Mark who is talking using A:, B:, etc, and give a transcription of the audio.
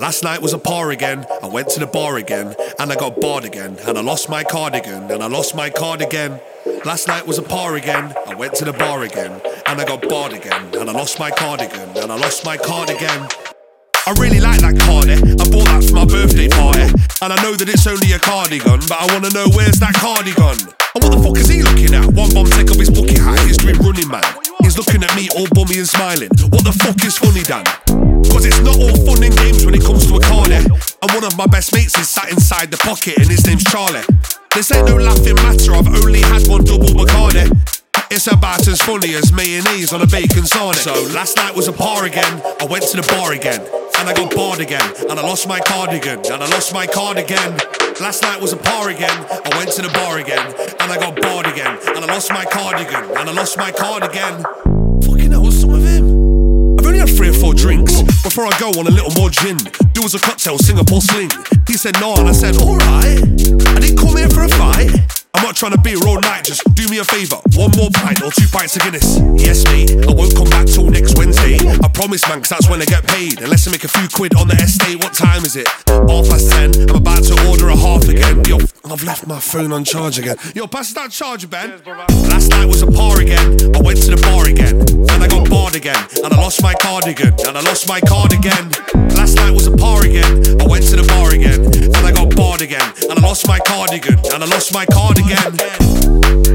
A: Last night was a par again, I went to the bar again, and I got barred again, and I lost my cardigan, and I lost my card again. Last night was a par again, I went to the bar again, and I got barred again, and I lost my cardigan, and I lost my card again. I really like that cardi, I bought that for my birthday party, and I know that it's only a cardigan, but I wanna know where's that cardigan? And what the fuck is he looking at? One bomb take off his bucket hat, he's doing Running Man. He's looking at me all bummy and smiling. What the fuck is funny, Dan? Cause it's not all fun and games when it comes to a cardi. And one of my best mates is sat inside the pocket and his name's Charlie. This ain't no laughing matter, I've only had one double Bacardi. It's about as funny as mayonnaise on a bacon sarnie. So last night was a par again, I went to the bar again, and I got barred again, and I lost my cardigan, and I lost my card again. Last night was a par again, I went to the bar again, and I got barred again, and I lost my cardigan, and I lost my card again. Fucking hell, what's up with him? I've only had 3 or 4 drinks before I go on a little more gin. There was a cocktail, Singapore sling. He said no, and I said alright. I didn't come here for a fight. I'm not trying to be here all night, just do me a favour. 1 more pint or 2 pints of Guinness. Yes mate, I won't come back till next Wednesday. I promise man, cause that's when I get paid. Unless I make a few quid on the estate. What time is it? 10:30. I'm about to order a half again. Yo, I've left my phone on charge again. Yo, pass that charger, Ben. Last night was a par again, I went to the bar again, and I got barred again, and I lost my cardigan, and I lost my card again. Last night was a par again, I went to the bar again, and I got barred again, and I lost my cardigan, and I lost my card again.